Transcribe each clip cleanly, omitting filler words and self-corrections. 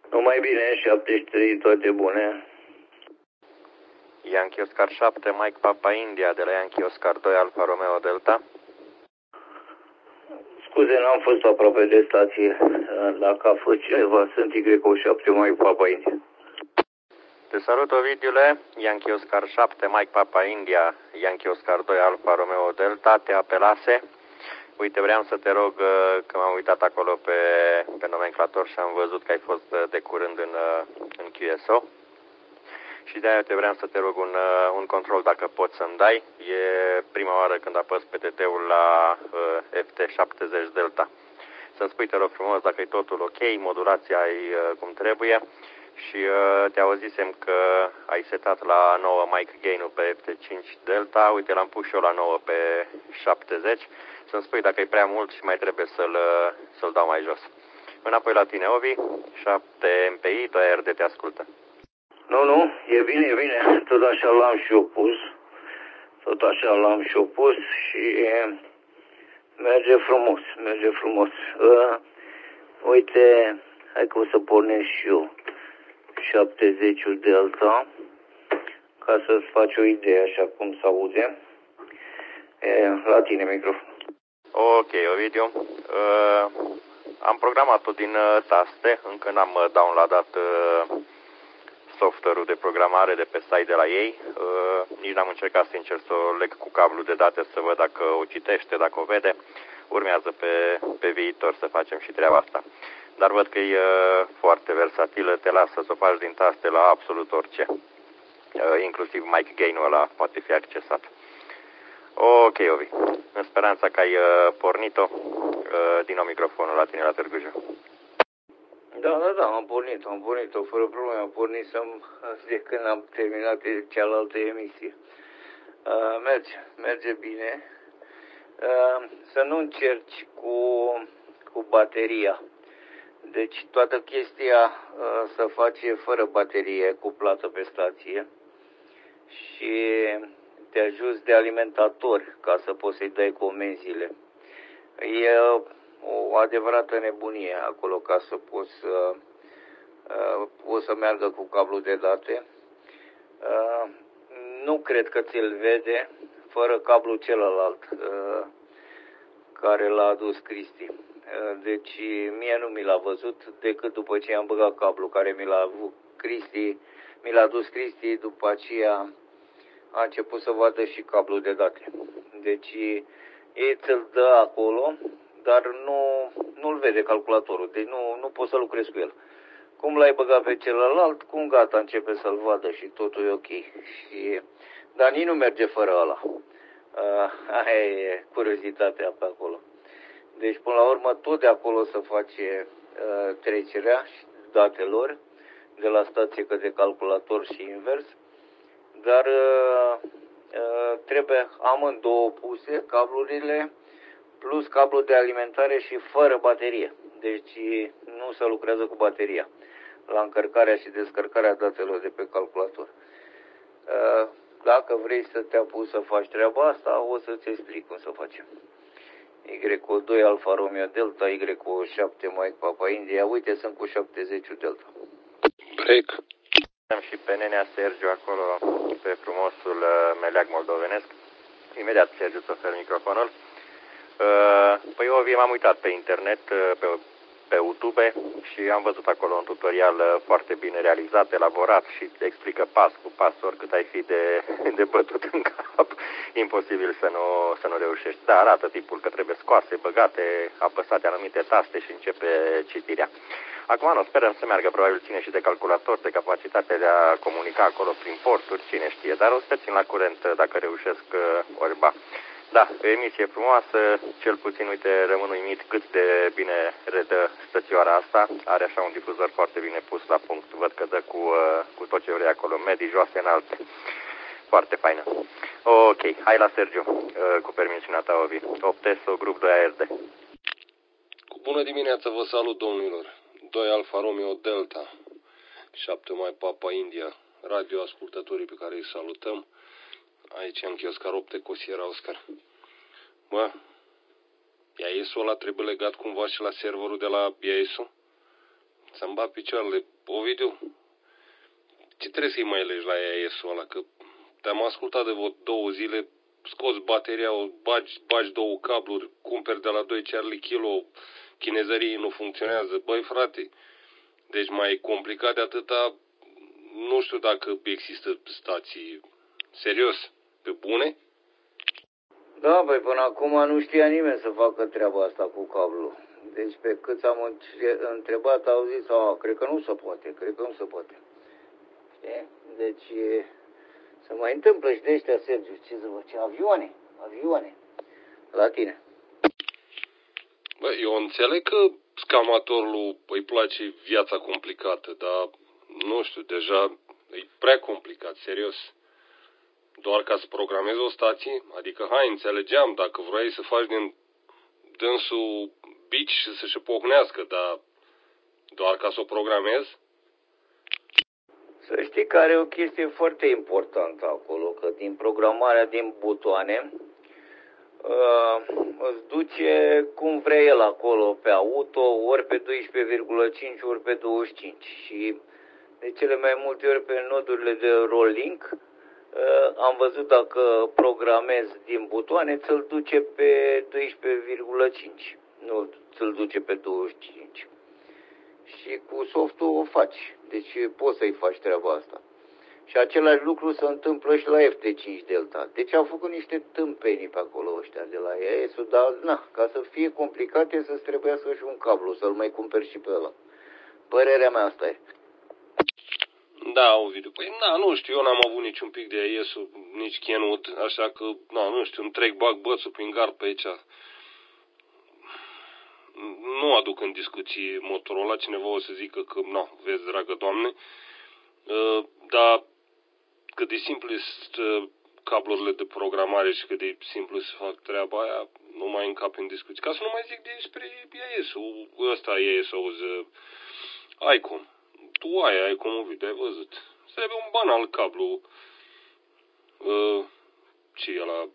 Numai bine, 73, toate bune. Yankee Oscar 7, Mike Papa India, de la Yankee Oscar 2, Alfa Romeo Delta. Scuze, n-am fost aproape de stație. Dacă a fost cineva, sunt Y7, Mike Papa India. Te salut, Ovidiule. Yankee Oscar 7, Mike Papa India, Yankee Oscar 2, Alfa Romeo Delta, te apelase. Uite, vreau să te rog, că m-am uitat acolo pe nomenclator și am văzut că ai fost de curând în QSO. Și de-aia te vreau să te rog un control dacă poți să-mi dai. E prima oară când apăs pe TT-ul la FT70 Delta. Să-mi spui, te rog frumos, dacă e totul ok, modulația e cum trebuie. Și te auzisem că ai setat la 9 mic gain-ul pe FT5 Delta. Uite, l-am pus și eu la 9 pe 70. Să-mi spui dacă e prea mult și mai trebuie să-l dau mai jos. Înapoi la tine, Ovi. 7 MPI, 2 RD te ascultă. Nu, e bine, e bine. Tot așa l-am și eu pus. Și merge frumos, merge frumos. Uite, hai că o să pornesc și eu 70-ul Delta, ca să-ți faci o idee așa cum se auze. La tine microfon. Ok, Ovidiu. Am programat-o din taste, încă n-am downloadat software-ul de programare de pe site de la ei. Nici n-am încercat sincer să o leg cu cablu de date să văd dacă o citește, dacă o vede. Urmează pe viitor să facem și treaba asta. Dar văd că e foarte versatilă, te lasă să o faci din taste la absolut orice. Inclusiv mic gain-ul ăla poate fi accesat. Ok, Ovi. În speranța că ai pornit-o, din nou microfonul la tine la Târgu Jiu. Da, am pornit-o fără probleme. Am pornit de când am terminat cealaltă emisie. Merge bine. Să nu încerci cu bateria. Deci toată chestia se face fără baterie cuplată pe stație și te ajuți de alimentator ca să poți să-i dai comenzile. E o adevărată nebunie acolo ca să poți să meargă cu cablu de date. Nu cred că ți-l vede fără cablu celălalt care l-a adus Cristi. Deci mie nu mi l-a văzut decât după ce am băgat cablu care mi l-a adus Cristi, după aceea a început să vadă și cablu de date. Deci ei ți-l dă acolo, dar nu-l vede calculatorul, deci nu poți să lucrezi cu el. Cum l-ai băgat pe celălalt, cum gata, începe să-l vadă și totul e ok. Dar nici nu merge fără ăla. Aia e curiozitatea pe acolo. Deci, până la urmă, tot de acolo se face trecerea datelor de la stație către calculator și invers. Dar trebuie amândouă puse, cablurile, plus cablu de alimentare și fără baterie. Deci nu se lucrează cu bateria la încărcarea și descărcarea datelor de pe calculator. Dacă vrei să te apuci să faci treaba asta, o să-ți explic cum să facem. Y2 Alfa Romeo Delta, Y7 Mike Papa India. Uite, sunt cu 70 Delta. Break. Am și pe nenea Sergiu acolo, pe frumosul meleag moldovenesc. Imediat, Sergiu, îți ofer microfonul. Păi eu m-am uitat pe internet, pe YouTube și am văzut acolo un tutorial foarte bine realizat, elaborat și te explică pas cu pas, oricât ai fi de bătut în cap, imposibil să nu reușești. Da, arată tipul că trebuie scoase, băgate, apăsate anumite taste și începe citirea. Acum nu, sperăm să meargă, probabil ține și de calculator, de capacitatea de a comunica acolo prin porturi, cine știe, dar o să te țin la curent dacă reușesc orba. Da, o emisie frumoasă, cel puțin, uite, rămân uimit cât de bine redă stățioara asta. Are așa un difuzor foarte bine pus la punct. Văd că dă cu tot ce vrei acolo, medii, joase, înalte. Foarte faină. Ok, hai la Sergiu, cu permisiunea ta, Ovi. 8 SO, grup 2 ARD. Cu bună dimineața, vă salut, domnilor. 2 Alfa Romeo Delta, 7 Mike Papa India, radioascultătorii pe care îi salutăm. Aici am Oscar 8 cu Sierra Oscar. Bă, IAS-ul ăla trebuie legat cumva și la serverul de la IAS-ul? Să-mi bat picioarele. Ovidiu, ce trebuie să-i mai legi la AES-ul ăla? Că te-am ascultat de vreo 2 zile, scoți bateria, o bagi 2 cabluri, cumperi de la 2 Charlie Kilo, chinezării nu funcționează. Băi, frate, deci mai complicat de atâta, nu știu dacă există stații. Serios, pe bune? Da, băi, până acum nu știa nimeni să facă treaba asta cu cablu. Deci pe cât am întrebat, au zis, cred că nu se poate, Știi? Deci se mai întâmplă și de ăștia, Sergiu, ce să vă ce, avioane, la tine. Bă, eu înțeleg că scamatorul îi place viața complicată, dar nu știu, deja e prea complicat, serios. Doar ca să programezi o stație, adică hai, înțelegeam, dacă vrei să faci din dânsul bici și să-și pocnească, dar doar ca să o programezi? Să știi că are o chestie foarte importantă acolo, că din programarea din butoane îți duce cum vrea el acolo pe auto, ori pe 12,5, ori pe 25 și de cele mai multe ori pe nodurile de rolling am văzut dacă programezi din butoane ți-l duce pe 12,5, nu ți-l duce pe 25 și cu softul o faci, deci poți să-i faci treaba asta. Și același lucru se întâmplă și la FT5 Delta. Deci au făcut niște tâmpenii pe acolo ăștia de la EAS-ul, dar ca să fie complicate să-ți trebuiască și un cablu, să-l mai cumperi și pe ăla. Părerea mea asta e. Da, Ovidiu, păi nu știu, eu n-am avut niciun pic de AES-ul, nici Kenwood, așa că, nu știu, îmi trec bag bățul prin gard pe aici. Nu aduc în discuții motorul ăla, cineva o să zică că, vezi, dragă Doamne, dar cât de simplu sunt cablurile de programare și cât de simplu să fac treaba aia, nu mai încap în discuții. Ca să nu mai zic despre AES-ul, ăsta AES-ul ICOM. Tu ai ICOM-ul, uite, ai văzut. Trebuie un banal cablu, ce e ăla,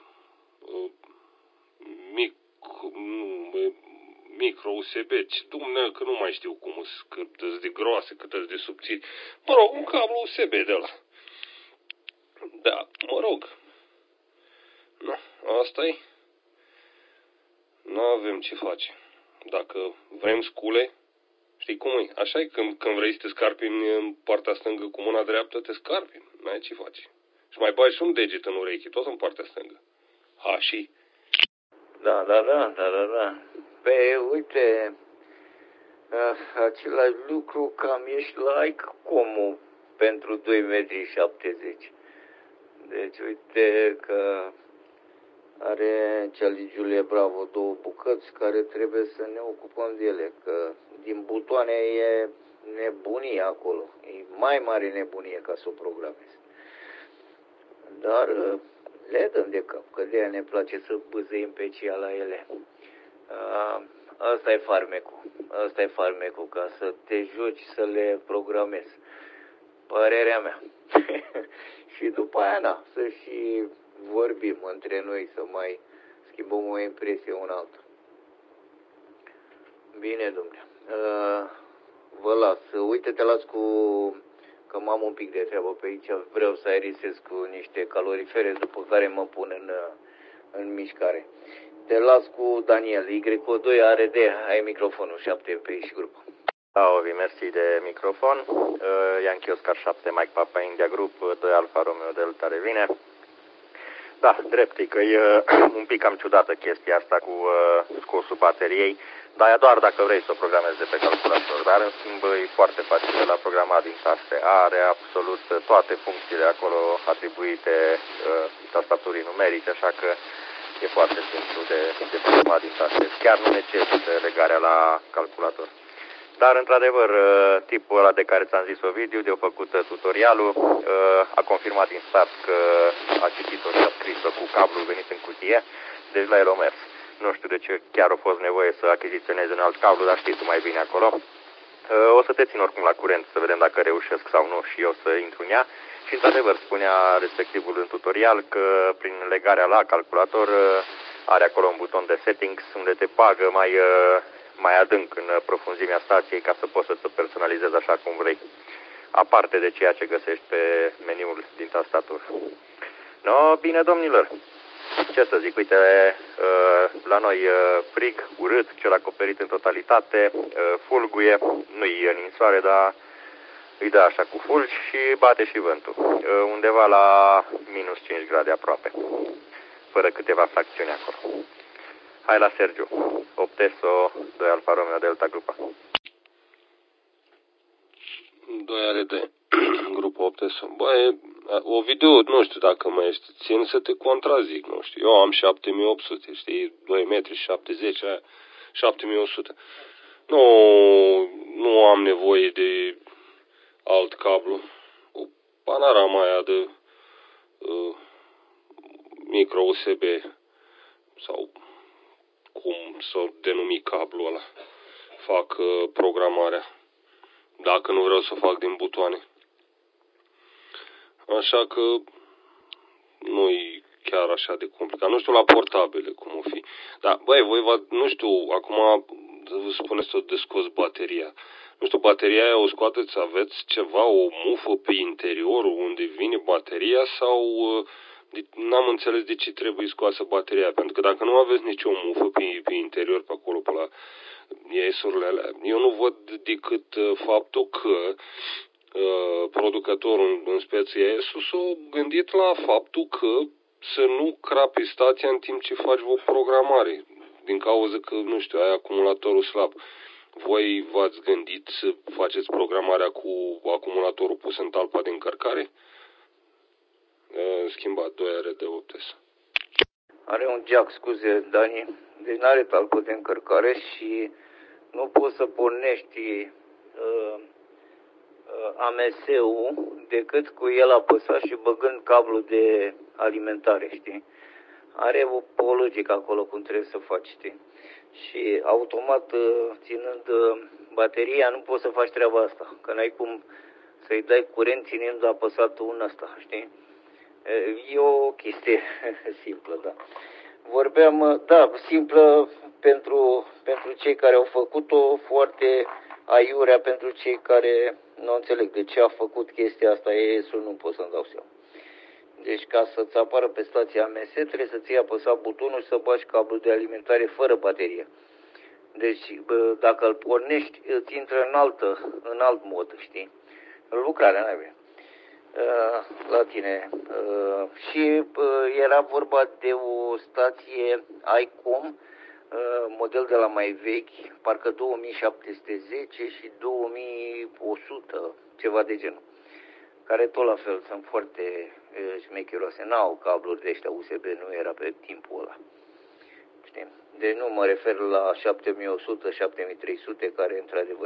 micro USB, Dumnezeu, că nu mai știu cum sunt, cât de groase, cât de subțiri. Mă rog, un cablu USB de ăla. Da, mă rog. Asta-i. Nu avem ce face. Dacă vrem scule, știi cum e? Așa e, când vrei să te scarpini în partea stângă cu mâna dreaptă, te scarpini. N-ai ce faci. Și mai bagi și un deget în urechi, tot în partea stângă. Și? Da. Pe uite, același lucru cam ești la ICOM-ul pentru 2,70 metri. Deci uite că are Charlie Julie Bravo 2 bucăți care trebuie să ne ocupăm de ele, că din butoane e nebunie acolo, e mai mare nebunie ca să o programezi. Dar le dăm de cap, că de aia ne place să bâzăim pe cea la ele. Asta e farmecul, ca să te joci, să le programezi. Părerea mea. Și după aia, să și vorbim între noi, să mai schimbăm o impresie una alta. Bine, domnule. Vă las. Uite, te las că m-am un pic de treabă pe aici. Vreau să aerisez cu niște calorifere, după care mă pun în mișcare. Te las cu Daniel, Y2 ARD, ai microfonul 7 pe și grup. Da, Ovi, mersi de microfon. Yankee Oscar 7, Mike Papa India Group, 2 Alfa Romeo Delta revine. Da, drept e că e un pic cam ciudată chestia asta cu scosul bateriei, dar e doar dacă vrei să o programezi de pe calculator, dar în schimb e foarte facil la programat din taste. Are absolut toate funcțiile acolo atribuite tastaturii numerice, așa că e foarte simplu de programat din taste. Chiar nu necesită legarea la calculator. Dar, într-adevăr, tipul ăla de care ți-am zis Ovidiu, de-o făcut tutorialul, a confirmat din start că a citit-o și a scris-o cu cablul venit în cutie, deci la el o mers. Nu știu de ce chiar a fost nevoie să achiziționeze un alt cablu, dar știi tu mai bine acolo. O să te țin oricum la curent să vedem dacă reușesc sau nu și eu să intru în ea. Și, într-adevăr, spunea respectivul în tutorial că prin legarea la calculator are acolo un buton de settings unde te bagă mai adânc în profunzimea stației ca să poți să-ți personalizezi așa cum vrei, aparte de ceea ce găsești pe meniul din tastatură. No, bine, domnilor, ce să zic, uite, la noi frig, urât, cel acoperit în totalitate, fulguie, nu-i ninsoare, dar îi dă așa cu fulgi și bate și vântul, undeva la minus 5 grade aproape, fără câteva fracțiuni acolo. Hai la Sergiu, 8 ESO, 2 Alfa Romeo Delta Grupa. 2 ARD, grupă 8 ESO. Băi, Ovidiu, nu știu dacă mai ești, țin să te contrazic, nu știu. Eu am 7800, știi, 2 metri 70, 7100. Nu am nevoie de alt cablu. O panorama aia de micro USB sau cum să denumi cablul ăla. Fac programarea. Dacă nu vreau să fac din butoane. Așa că nu-i chiar așa de complicat. Nu știu la portabile cum o fi. Dar, băi, voi nu știu, acum spuneți tot de scos bateria. Nu știu, bateria aia o scoateți, aveți ceva, o mufă pe interiorul unde vine bateria sau n-am înțeles de ce trebuie scoasă bateria. Pentru că dacă nu aveți nicio mufă pe interior, pe acolo, pe la ES-urile alea, eu nu văd decât faptul că producătorul în speție ES s-a gândit la faptul că să nu crapi stația în timp ce faci o programare. Din cauza că, nu știu, ai acumulatorul slab. Voi v-ați gândit să faceți programarea cu acumulatorul pus în talpa de încărcare? Schimbat 2 ARD 8S. Are un jack, scuze, Dani, deci nu are talpă de încărcare și nu poți să pornești AMS-ul decât cu el apăsat și băgând cablul de alimentare, știi? Are o logică acolo cum trebuie să faci, știi? Și automat, ținând bateria, nu poți să faci treaba asta, că n-ai cum să-i dai curent ținând apăsat un ăsta, știi? E o chestie simplă, da. Vorbeam, da, simplă pentru cei care au făcut-o, foarte aiurea pentru cei care nu înțeleg de ce a făcut chestia asta, ES-ul nu pot să-mi dau seama. Deci ca să-ți apară pe stația AMS trebuie să ții apăsat butonul și să bagi cablul de alimentare fără baterie. Deci dacă îl pornești, îți intră în alt mod, știi? Lucrarea n-ai bine. La tine. Și era vorba de o stație ICOM, model de la mai vechi, parcă 2710 și 2100, ceva de genul, care tot la fel sunt foarte șmecheroase. N-au cabluri de ăștia USB, nu era pe timpul ăla. Știi? Deci nu mă refer la 7100, 7300, care într-adevăr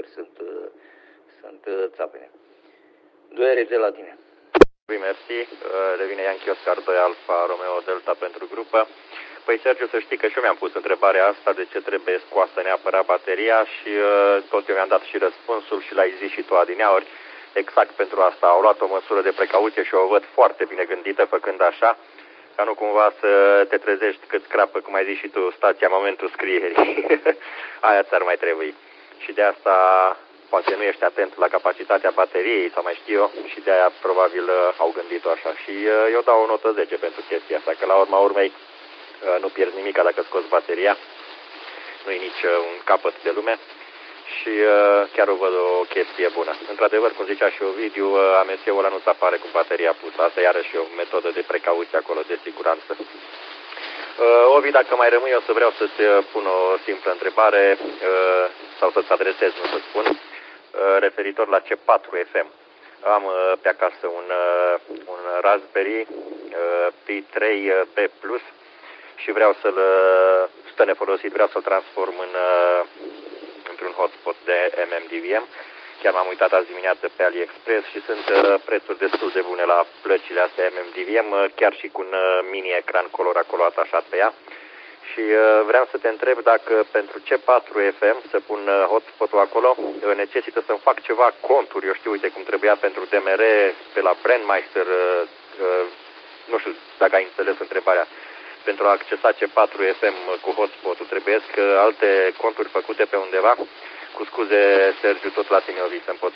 sunt țapene. 2 ore de la tine. Mersi, revine Yankee Oscar 2 Alfa Romeo Delta pentru grupă. Păi, Sergiu, să știi că și eu mi-am pus întrebarea asta de ce trebuie scoasă neapărat bateria și tot eu mi-am dat și răspunsul și l-ai zis și tu adineauri. Exact pentru asta au luat o măsură de precauție și o văd foarte bine gândită făcând așa, ca nu cumva să te trezești cât scrapă, cum ai zis și tu, stația în momentul scrierii. Aia ți-ar mai trebui. Și de asta poate nu ești atent la capacitatea bateriei sau mai știu eu și de aia probabil au gândit-o așa. Și eu dau o notă 10 pentru chestia asta, că la urma urmei nu pierzi nimic dacă scoți bateria, nu e nici un capăt de lume și chiar o văd o chestie bună. Într-adevăr, cum zicea și Ovidiu, AMS-ul ăla nu-ți apare cu bateria pusă, asta iarăși e o metodă de precauție acolo, de siguranță. Ovi, dacă mai rămâi, o să vreau să-ți pun o simplă întrebare sau să-ți adresez, nu să spun, referitor la C4 FM. Am pe acasă un Raspberry Pi 3B Plus și vreau să-l stă nefolosit, vreau să-l transform într-un hotspot de MMDVM. Chiar m-am uitat azi dimineață pe AliExpress și sunt prețuri destul de bune la plăcile astea MMDVM, chiar și cu un mini ecran color acolo atașat pe ea. Și vreau să te întreb dacă pentru C4 FM să pun hotspot-ul acolo necesită să-mi fac ceva conturi, eu știu, uite cum trebuia pentru DMR pe la Brandmeister, nu știu dacă ai înțeles întrebarea. pentru a accesa C4 FM cu hotspot-ul. Trebuiesc alte conturi făcute pe undeva. Cu scuze, Sergiu, tot la tine o să-mi pot